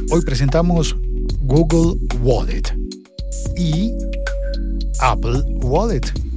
Hoy presentamos Google Wallet y Apple Wallet.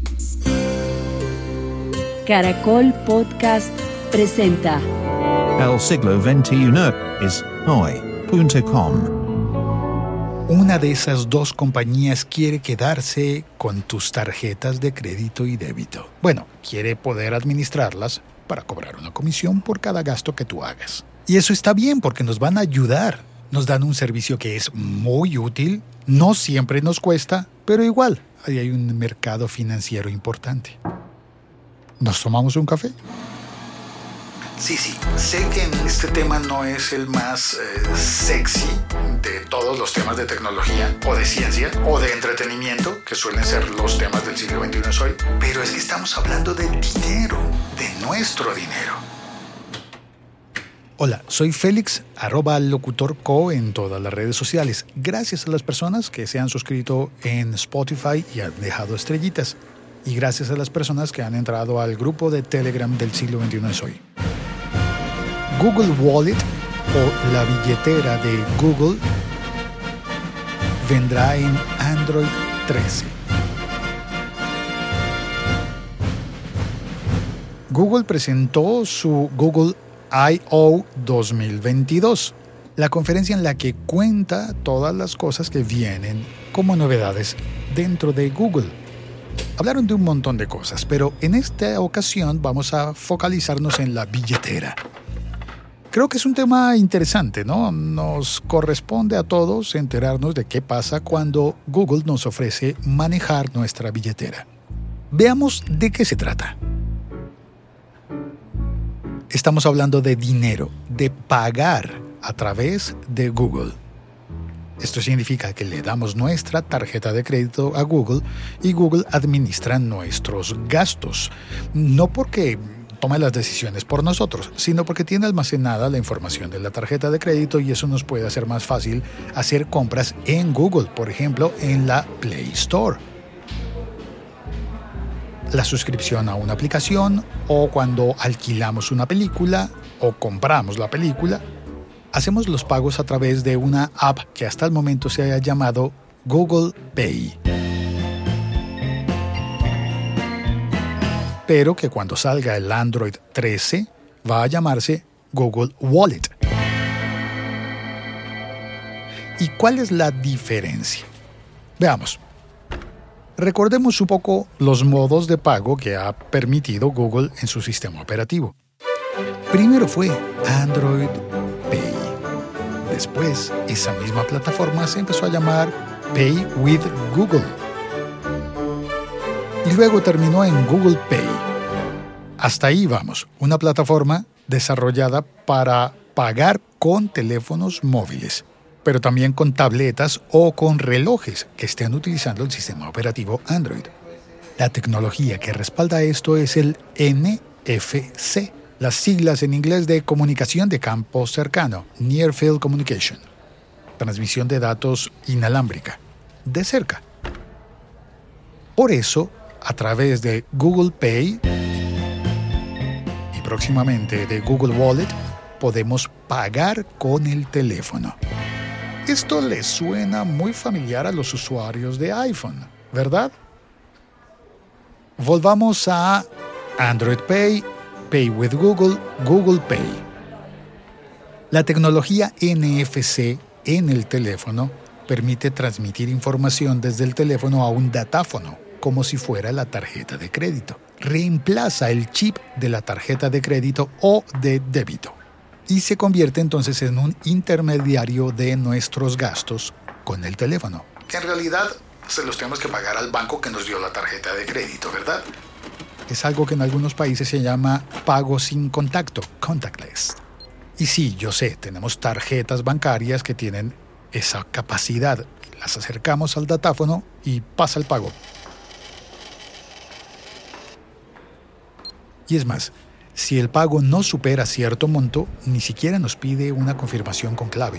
Caracol Podcast presenta El siglo XXI es hoy.com. Una de esas dos compañías quiere quedarse con tus tarjetas de crédito y débito. Bueno, quiere poder administrarlas para cobrar una comisión por cada gasto que tú hagas. Y eso está bien porque nos van a ayudar. Nos dan un servicio que es muy útil, no siempre nos cuesta, pero igual, ahí hay un mercado financiero importante. ¿Nos tomamos un café? Sí, sé que en este tema no es el más sexy de todos los temas de tecnología o de ciencia o de entretenimiento, que suelen ser los temas del siglo XXI hoy, pero es que estamos hablando de dinero, de nuestro dinero. Hola, soy Félix, @locutorco en todas las redes sociales. Gracias a las personas que se han suscrito en Spotify y han dejado estrellitas. Y gracias a las personas que han entrado al grupo de Telegram del siglo XXI es hoy. Google Wallet o la billetera de Google vendrá en Android 13. Google presentó su Google I/O 2022, la conferencia en la que cuenta todas las cosas que vienen como novedades dentro de Google. Hablaron de un montón de cosas, pero en esta ocasión vamos a focalizarnos en la billetera. Creo que es un tema interesante, ¿no? Nos corresponde a todos enterarnos de qué pasa cuando Google nos ofrece manejar nuestra billetera. Veamos de qué se trata. Estamos hablando de dinero, de pagar a través de Google. Esto significa que le damos nuestra tarjeta de crédito a Google y Google administra nuestros gastos. No porque tome las decisiones por nosotros, sino porque tiene almacenada la información de la tarjeta de crédito y eso nos puede hacer más fácil hacer compras en Google, por ejemplo, en la Play Store. La suscripción a una aplicación o cuando alquilamos una película o compramos la película, hacemos los pagos a través de una app que hasta el momento se haya llamado Google Pay. Pero que cuando salga el Android 13 va a llamarse Google Wallet. ¿Y cuál es la diferencia? Veamos. Recordemos un poco los modos de pago que ha permitido Google en su sistema operativo. Primero fue Android Pay. Después, esa misma plataforma se empezó a llamar Pay with Google. Y luego terminó en Google Pay. Hasta ahí vamos, una plataforma desarrollada para pagar con teléfonos móviles, pero también con tabletas o con relojes que estén utilizando el sistema operativo Android. La tecnología que respalda esto es el NFC, las siglas en inglés de comunicación de campo cercano, Near Field Communication, transmisión de datos inalámbrica, de cerca. Por eso, a través de Google Pay y próximamente de Google Wallet, podemos pagar con el teléfono. Esto les suena muy familiar a los usuarios de iPhone, ¿verdad? Volvamos a Android Pay, Pay with Google, Google Pay. La tecnología NFC en el teléfono permite transmitir información desde el teléfono a un datáfono, como si fuera la tarjeta de crédito. Reemplaza el chip de la tarjeta de crédito o de débito y se convierte entonces en un intermediario de nuestros gastos con el teléfono. Que en realidad se los tenemos que pagar al banco que nos dio la tarjeta de crédito, ¿verdad? Es algo que en algunos países se llama pago sin contacto, contactless. Y sí, yo sé, tenemos tarjetas bancarias que tienen esa capacidad. Las acercamos al datáfono y pasa el pago. Y es más, si el pago no supera cierto monto, ni siquiera nos pide una confirmación con clave.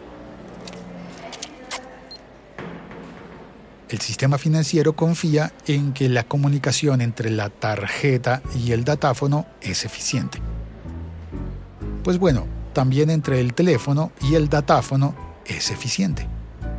El sistema financiero confía en que la comunicación entre la tarjeta y el datáfono es eficiente. Pues bueno, también entre el teléfono y el datáfono es eficiente.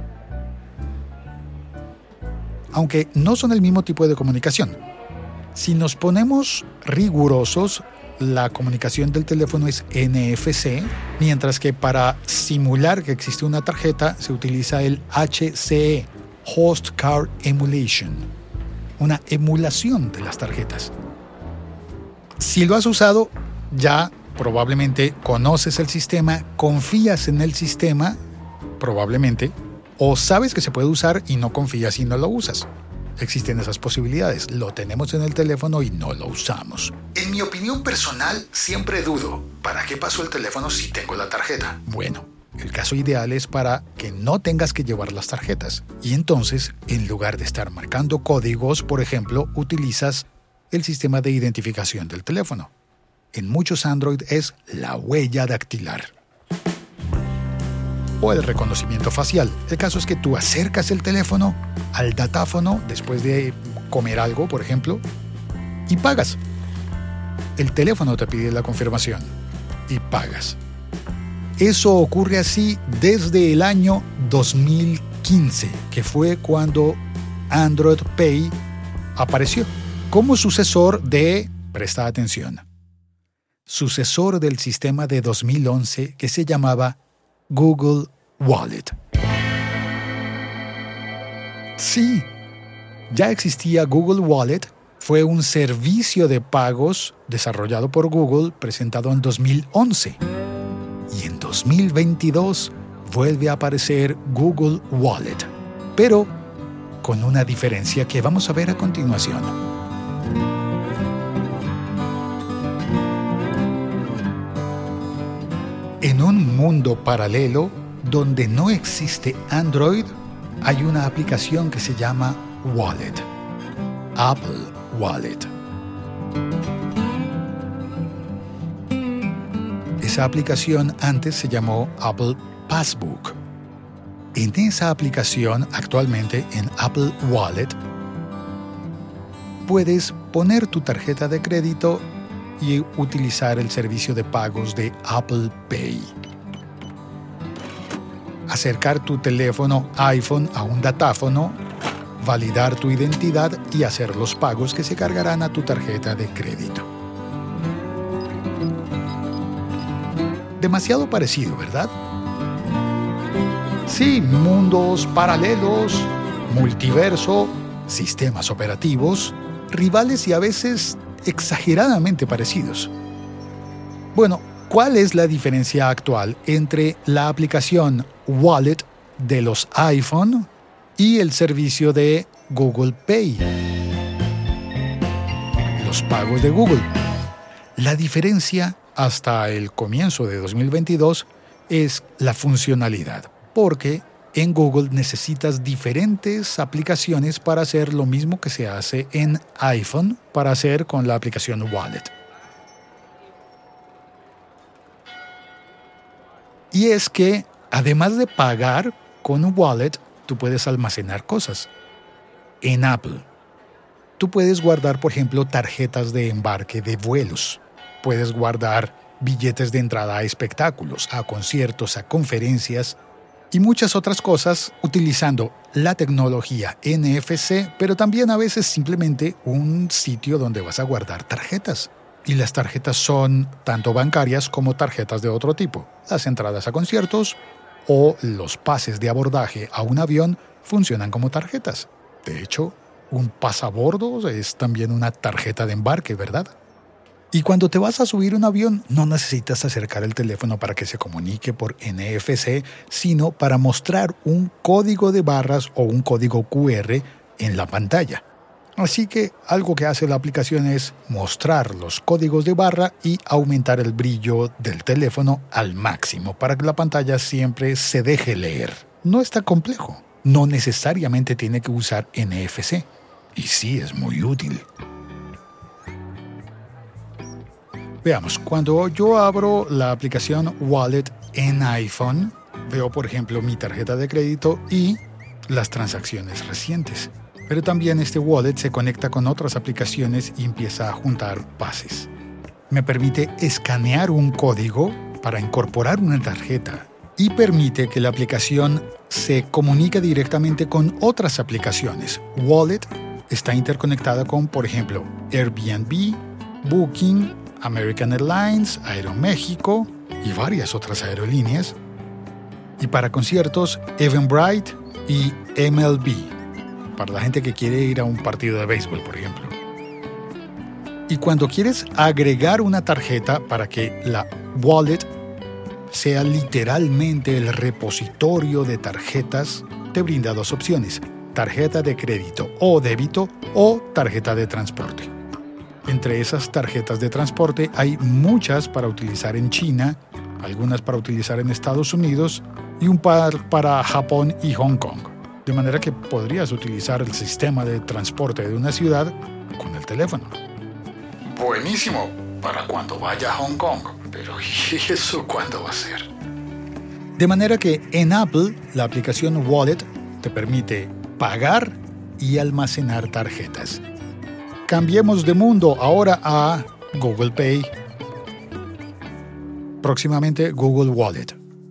Aunque no son el mismo tipo de comunicación. Si nos ponemos rigurosos, la comunicación del teléfono es NFC, mientras que para simular que existe una tarjeta se utiliza el HCE, Host Card Emulation, una emulación de las tarjetas. Si lo has usado, ya probablemente conoces el sistema, confías en el sistema, probablemente, o sabes que se puede usar y no confías y no lo usas. Existen esas posibilidades. Lo tenemos en el teléfono y no lo usamos. En mi opinión personal, siempre dudo, ¿para qué pasó el teléfono si tengo la tarjeta? Bueno, el caso ideal es para que no tengas que llevar las tarjetas. Y entonces, en lugar de estar marcando códigos, por ejemplo, utilizas el sistema de identificación del teléfono. En muchos Android es la huella dactilar o el reconocimiento facial. El caso es que tú acercas el teléfono al datáfono después de comer algo, por ejemplo, y pagas. El teléfono te pide la confirmación y pagas. Eso ocurre así desde el año 2015, que fue cuando Android Pay apareció como sucesor de, presta atención, sucesor del sistema de 2011 que se llamaba Google Wallet. Sí, ya existía Google Wallet, fue un servicio de pagos desarrollado por Google, presentado en 2011. Y en 2022 vuelve a aparecer Google Wallet, pero con una diferencia que vamos a ver a continuación. En un mundo paralelo donde no existe Android, hay una aplicación que se llama Wallet, Apple Wallet. Esa aplicación antes se llamó Apple Passbook. En esa aplicación, actualmente en Apple Wallet, puedes poner tu tarjeta de crédito y utilizar el servicio de pagos de Apple Pay. Acercar tu teléfono iPhone a un datáfono, validar tu identidad y hacer los pagos que se cargarán a tu tarjeta de crédito. Demasiado parecido, ¿verdad? Sí, mundos paralelos, multiverso, sistemas operativos, rivales y a veces exageradamente parecidos. Bueno, ¿cuál es la diferencia actual entre la aplicación Wallet de los iPhone y el servicio de Google Pay? Los pagos de Google. La diferencia hasta el comienzo de 2022 es la funcionalidad, porque en Google necesitas diferentes aplicaciones para hacer lo mismo que se hace en iPhone para hacer con la aplicación Wallet. Y es que, además de pagar con un Wallet, tú puedes almacenar cosas. En Apple, tú puedes guardar, por ejemplo, tarjetas de embarque de vuelos. Puedes guardar billetes de entrada a espectáculos, a conciertos, a conferencias y muchas otras cosas utilizando la tecnología NFC, pero también a veces simplemente un sitio donde vas a guardar tarjetas. Y las tarjetas son tanto bancarias como tarjetas de otro tipo. Las entradas a conciertos o los pases de abordaje a un avión funcionan como tarjetas. De hecho, un pasabordo es también una tarjeta de embarque, ¿verdad? Y cuando te vas a subir un avión, no necesitas acercar el teléfono para que se comunique por NFC, sino para mostrar un código de barras o un código QR en la pantalla. Así que algo que hace la aplicación es mostrar los códigos de barra y aumentar el brillo del teléfono al máximo para que la pantalla siempre se deje leer. No está complejo. No necesariamente tiene que usar NFC. Y sí es muy útil. Veamos, cuando yo abro la aplicación Wallet en iPhone, veo, por ejemplo, mi tarjeta de crédito y las transacciones recientes. Pero también este wallet se conecta con otras aplicaciones y empieza a juntar pases. Me permite escanear un código para incorporar una tarjeta y permite que la aplicación se comunique directamente con otras aplicaciones. Wallet está interconectada con, por ejemplo, Airbnb, Booking, American Airlines, Aeroméxico y varias otras aerolíneas. Y para conciertos, Eventbrite y MLB, para la gente que quiere ir a un partido de béisbol, por ejemplo. Y cuando quieres agregar una tarjeta para que la wallet sea literalmente el repositorio de tarjetas, te brinda dos opciones: tarjeta de crédito o débito o tarjeta de transporte. Entre esas tarjetas de transporte hay muchas para utilizar en China, algunas para utilizar en Estados Unidos y un par para Japón y Hong Kong. De manera que podrías utilizar el sistema de transporte de una ciudad con el teléfono. Buenísimo para cuando vaya a Hong Kong, pero ¿y eso cuándo va a ser? De manera que en Apple, la aplicación Wallet te permite pagar y almacenar tarjetas. Cambiemos de mundo ahora a Google Pay. Próximamente Google Wallet.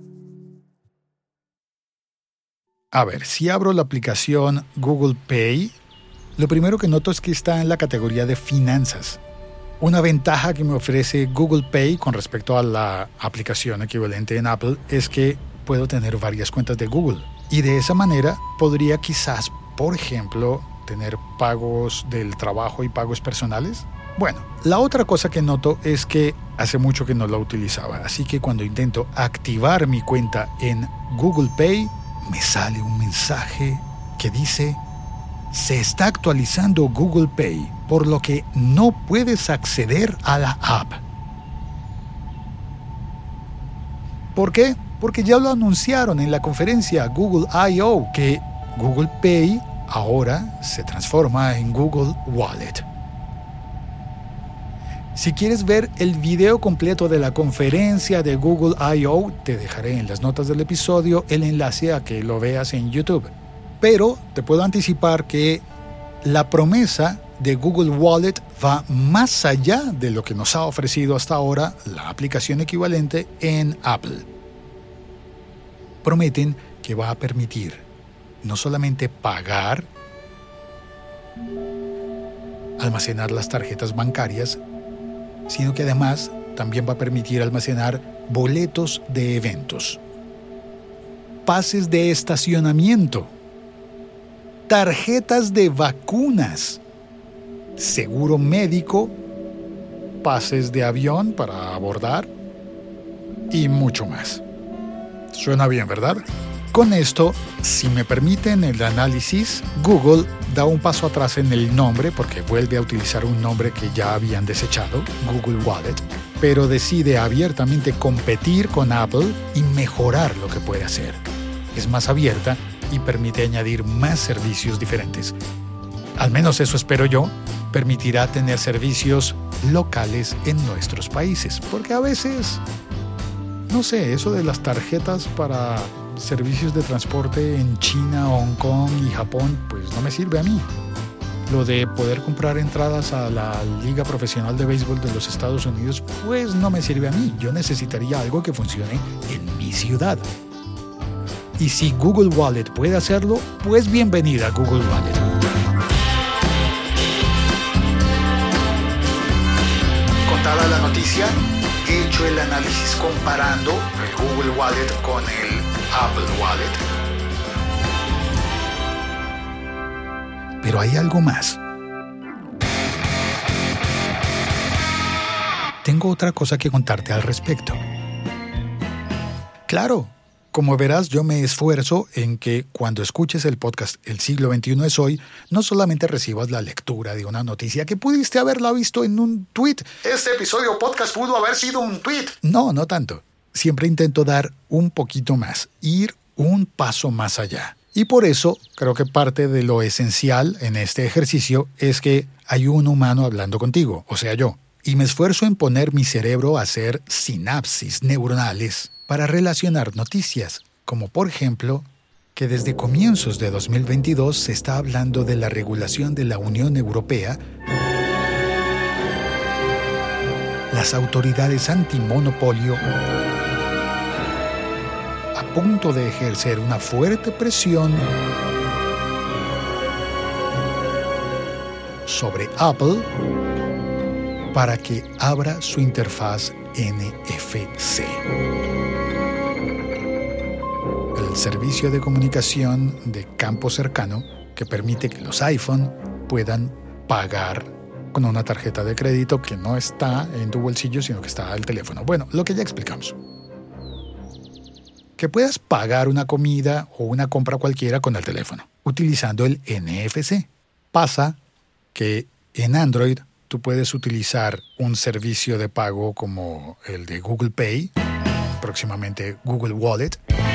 A ver, si abro la aplicación Google Pay, lo primero que noto es que está en la categoría de finanzas. Una ventaja que me ofrece Google Pay con respecto a la aplicación equivalente en Apple es que puedo tener varias cuentas de Google. Y de esa manera podría quizás, por ejemplo, tener pagos del trabajo y pagos personales. Bueno, la otra cosa que noto es que hace mucho que no la utilizaba, así que cuando intento activar mi cuenta en Google Pay, me sale un mensaje que dice: se está actualizando Google Pay, por lo que no puedes acceder a la app. ¿Por qué? Porque ya lo anunciaron en la conferencia Google I.O. que Google Pay ahora se transforma en Google Wallet. Si quieres ver el video completo de la conferencia de Google I.O., te dejaré en las notas del episodio el enlace a que lo veas en YouTube. Pero te puedo anticipar que la promesa de Google Wallet va más allá de lo que nos ha ofrecido hasta ahora la aplicación equivalente en Apple. Prometen que va a permitir no solamente pagar, almacenar las tarjetas bancarias, sino que además también va a permitir almacenar boletos de eventos, pases de estacionamiento, tarjetas de vacunas, seguro médico, pases de avión para abordar y mucho más. Suena bien, ¿verdad? Con esto, si me permiten el análisis, Google da un paso atrás en el nombre porque vuelve a utilizar un nombre que ya habían desechado, Google Wallet, pero decide abiertamente competir con Apple y mejorar lo que puede hacer. Es más abierta y permite añadir más servicios diferentes. Al menos eso espero yo. Permitirá tener servicios locales en nuestros países, porque a veces, no sé, eso de las tarjetas para servicios de transporte en China, Hong Kong y Japón, pues no me sirve a mí. Lo de poder comprar entradas a la Liga Profesional de Béisbol de los Estados Unidos, pues no me sirve a mí. Yo necesitaría algo que funcione en mi ciudad. Y si Google Wallet puede hacerlo, pues bienvenida a Google Wallet. Contada la noticia, he hecho el análisis comparando el Google Wallet con el Apple Wallet. Pero hay algo más. Tengo otra cosa que contarte al respecto. Claro, como verás, yo me esfuerzo en que cuando escuches el podcast El siglo XXI es hoy, no solamente recibas la lectura de una noticia que pudiste haberla visto en un tweet. Este episodio podcast pudo haber sido un tweet. No, no tanto. Siempre intento dar un poquito más, ir un paso más allá. Y por eso creo que parte de lo esencial en este ejercicio es que hay un humano hablando contigo, o sea yo. Y me esfuerzo en poner mi cerebro a hacer sinapsis neuronales para relacionar noticias, como por ejemplo, que desde comienzos de 2022 se está hablando de la regulación de la Unión Europea. Las autoridades antimonopolio punto de ejercer una fuerte presión sobre Apple para que abra su interfaz NFC. El servicio de comunicación de campo cercano que permite que los iPhone puedan pagar con una tarjeta de crédito que no está en tu bolsillo, sino que está al teléfono. Bueno, lo que ya explicamos. Que puedas pagar una comida o una compra cualquiera con el teléfono, utilizando el NFC. Pasa que en Android tú puedes utilizar un servicio de pago como el de Google Pay, próximamente Google Wallet.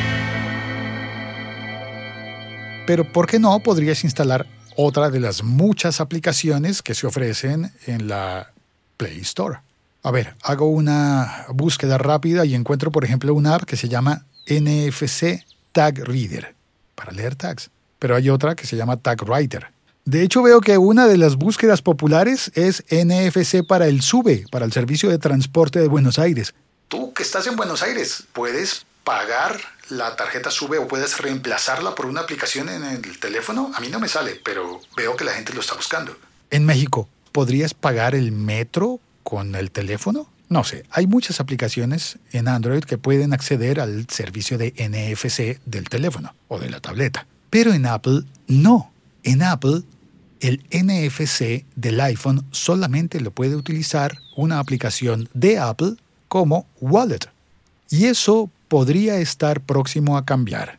Pero ¿por qué no podrías instalar otra de las muchas aplicaciones que se ofrecen en la Play Store? A ver, hago una búsqueda rápida y encuentro, por ejemplo, una app que se llama NFC Tag Reader, para leer tags. Pero hay otra que se llama Tag Writer. De hecho, veo que una de las búsquedas populares es NFC para el SUBE, para el Servicio de Transporte de Buenos Aires. Tú que estás en Buenos Aires, ¿puedes pagar la tarjeta SUBE o puedes reemplazarla por una aplicación en el teléfono? A mí no me sale, pero veo que la gente lo está buscando. En México, ¿podrías pagar el metro con el teléfono? No sé, hay muchas aplicaciones en Android que pueden acceder al servicio de NFC del teléfono o de la tableta. Pero en Apple, no. En Apple, el NFC del iPhone solamente lo puede utilizar una aplicación de Apple como Wallet. Y eso podría estar próximo a cambiar.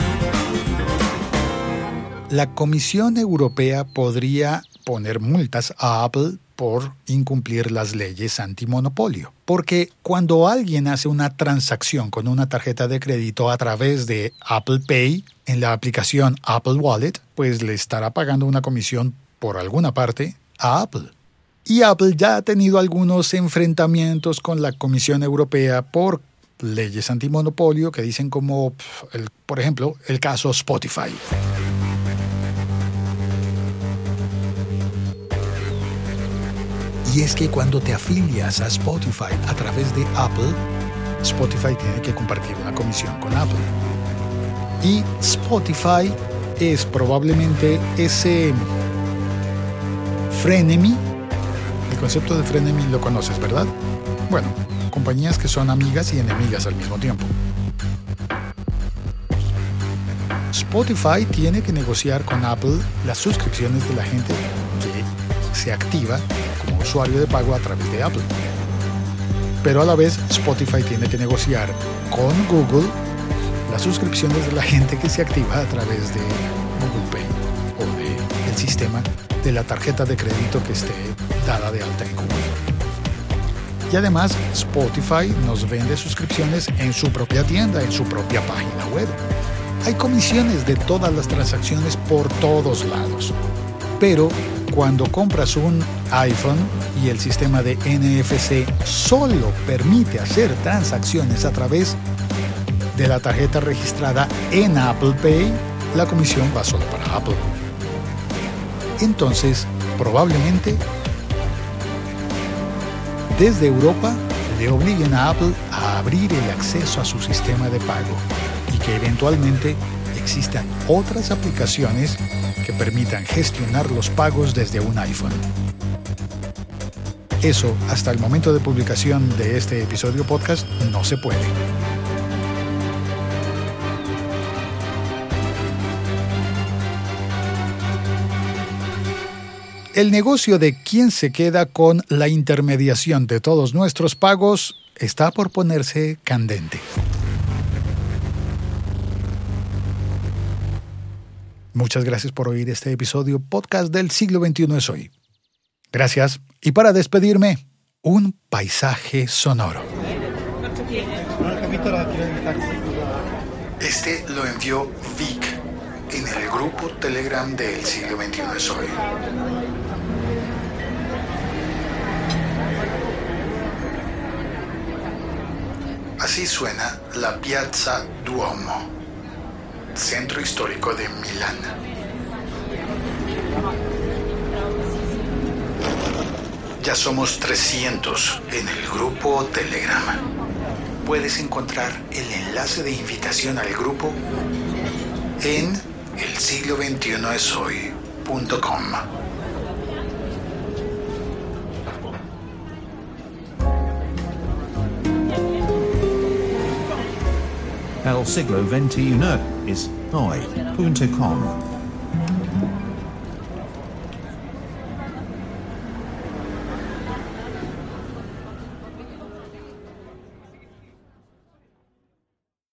La Comisión Europea podría poner multas a Apple por incumplir las leyes antimonopolio. Porque cuando alguien hace una transacción con una tarjeta de crédito a través de Apple Pay en la aplicación Apple Wallet, pues le estará pagando una comisión por alguna parte a Apple. Y Apple ya ha tenido algunos enfrentamientos con la Comisión Europea por leyes antimonopolio que dicen como, por ejemplo, el caso Spotify. Y es que cuando te afilias a Spotify a través de Apple, Spotify tiene que compartir una comisión con Apple. Y Spotify es probablemente ese frenemy. El concepto de frenemy lo conoces, ¿verdad? Bueno, compañías que son amigas y enemigas al mismo tiempo. Spotify tiene que negociar con Apple las suscripciones de la gente que se activa como usuario de pago a través de Apple. Pero a la vez Spotify tiene que negociar con Google las suscripciones de la gente que se activa a través de Google Pay o del sistema de la tarjeta de crédito que esté dada de alta en Google. Y además Spotify nos vende suscripciones en su propia tienda, en su propia página web. Hay comisiones de todas las transacciones por todos lados. Pero cuando compras un iPhone y el sistema de NFC solo permite hacer transacciones a través de la tarjeta registrada en Apple Pay, la comisión va solo para Apple. Entonces, probablemente, desde Europa le obliguen a Apple a abrir el acceso a su sistema de pago y que eventualmente existan otras aplicaciones que permitan gestionar los pagos desde un iPhone. Eso, hasta el momento de publicación de este episodio podcast, no se puede. El negocio de quién se queda con la intermediación de todos nuestros pagos está por ponerse candente. Muchas gracias por oír este episodio podcast del siglo XXI es hoy. Gracias. Y para despedirme, un paisaje sonoro. Este lo envió Vic en el grupo Telegram del siglo XXI es hoy. Así suena la Piazza Duomo, centro histórico de Milán. Ya somos 300 en el grupo Telegram. puedes encontrar el enlace de invitación al grupo en elsiglo21eshoy.com. El siglo XXI es hoy.com.